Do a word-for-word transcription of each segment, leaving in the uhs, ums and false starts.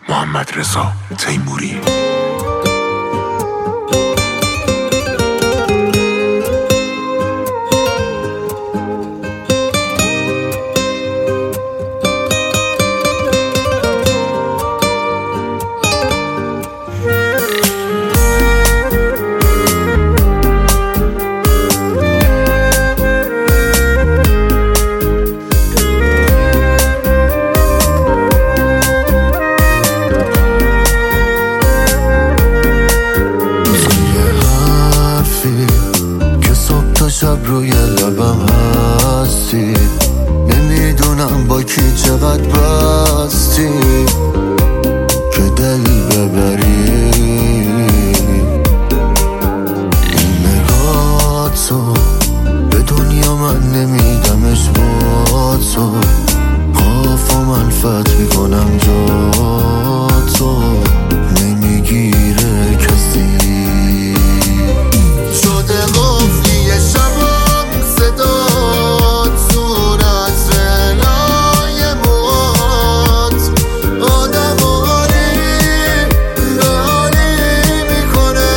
محمدرضا تیموری. شب روی لبم هستی، نمیدونم با کی چقدر بستی که دل ببری. این نگاهتو به دنیا من نمیدمش با تو، قاف و من فتح میکنم جا تو، نمیگیره کسی. شده قفلی شبم صدات، صورت رنای موات، آدم حالی به حالی میکنه،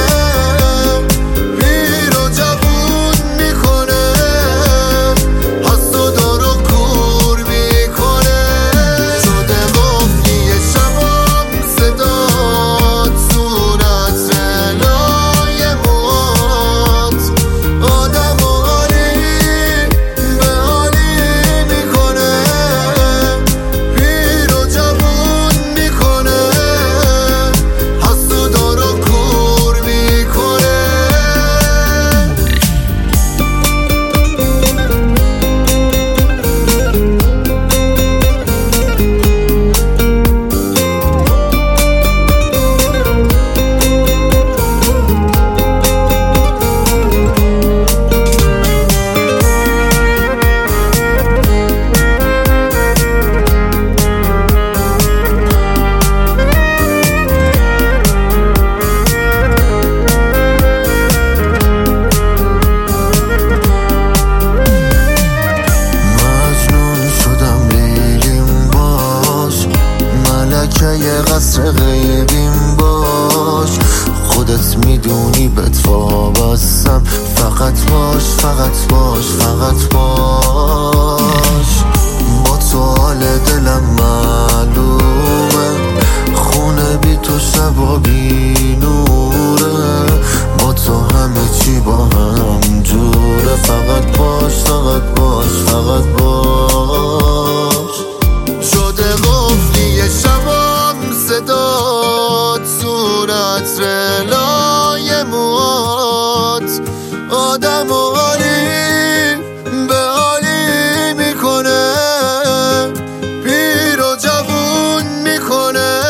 پیر و جوون میکنه، هست و دار و کور میکنه. شده قفلی شبم صدات، صورت رنای موات، آدم حالی به حالی میکنه، پیر و جوون میکنه، هست و دار و کور میکنه. یه قصر غیبیم باش، خودت میدونی بهت وابستم، فقط باش فقط باش فقط باش. با تو حال دلم معلومه، خونه بی تو شبا بی نوره، با تو همه چی با هم جوره، فقط باش فقط باش فقط باش. شده قفلی شبا صدات، صورت رنای موات، آدم حالی به حالی میکنه، پیر و جوون میکنه،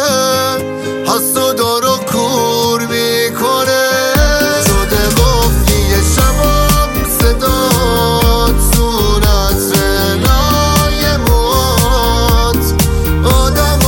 هست و دار و کور میکنه. شده قفلی شبا صدات، صورت رنای موات، آدم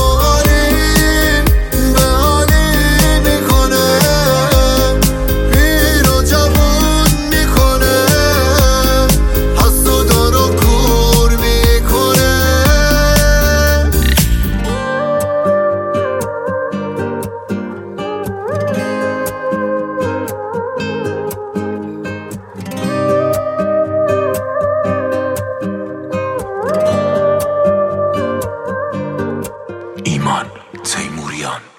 ایمان تیموریان.